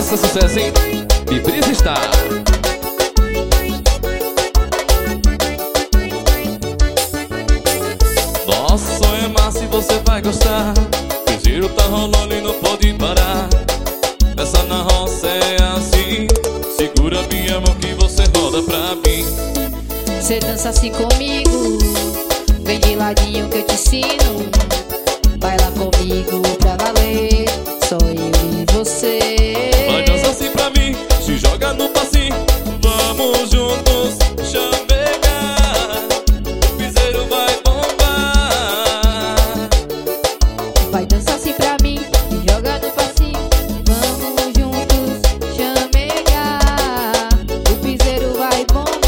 Essa é sucesso, hein? E Brisa está. Nossa, som é massa e você vai gostar. O giro tá rolando e não pode parar. Essa na roça é assim. Segura minha mão que você roda pra mim. Cê dança assim comigo, vem de ladinho que eu te ensino. Baila comigo pra valer, só eu e você. Vai dançar assim pra mim, se joga no passinho. Vamos juntos chamegar, o piseiro vai bombar. Vai dançar assim pra mim, se joga no passinho. Vamos juntos chamegar, o piseiro vai bombar.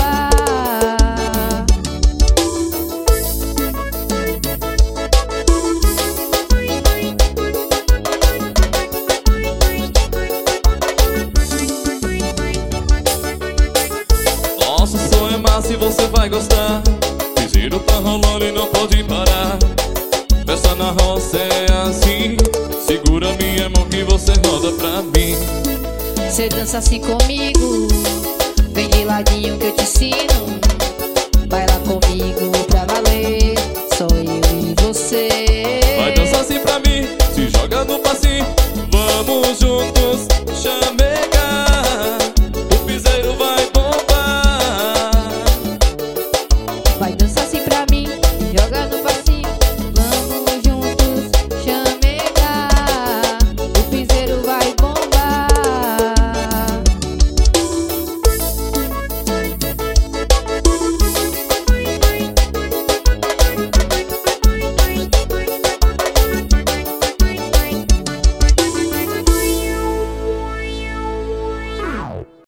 Nossa, o som é massa e você vai gostar. O giro tá rolando e não pode parar. Festa na roça é assim. Segura minha mão que você roda pra mim. Cê dança assim comigo, vem de ladinho que eu te ensino. Baila comigo pra valer, só eu e você. Vai dançar assim pra mim, se joga no passinho. Vamos juntos